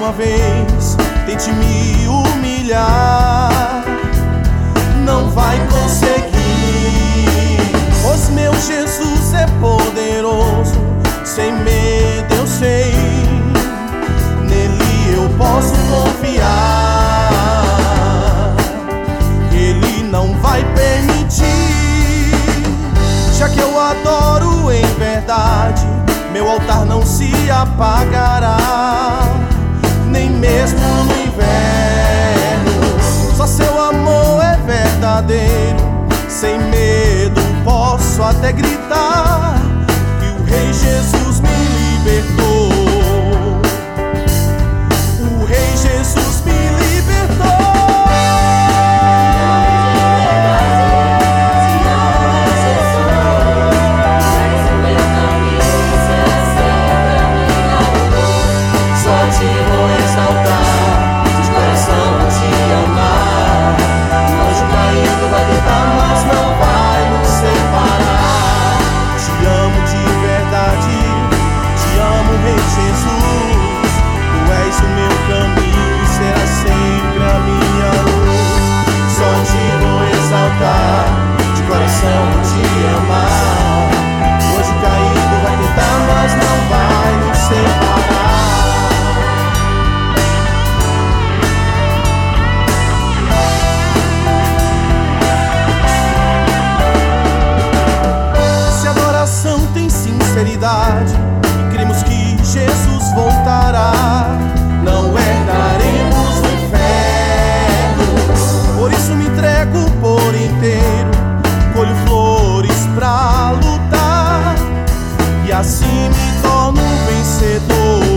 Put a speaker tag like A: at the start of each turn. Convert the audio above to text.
A: uma vez tente me humilhar, não vai conseguir, pois meu Jesus é poderoso. Sem medo eu sei, nele eu posso confiar. Ele não vai permitir, já que eu adoro em verdade, meu altar não se apagará, nem mesmo no inverno. Só seu amor é verdadeiro, sem medo posso até gritar que o Rei Jesus me libertou. O Rei Jesus me libertou. De coração vou te amar. Hoje caído vai tentar, mas não vai nos separar. Se a adoração tem sinceridade e cremos que Jesus voltará, não herdaremos o inferno. Por isso me entrego por inteiro, colho flores pra lutar, e assim me torno vencedor.